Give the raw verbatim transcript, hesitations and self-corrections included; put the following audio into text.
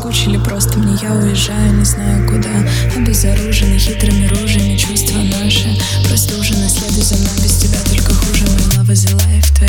наскучили просто мне. Я уезжаю, не знаю куда. Обезоружены хитрыми ружьями чувства наши. Простужены, следуй за мной, без тебя только хуже. My love is alive.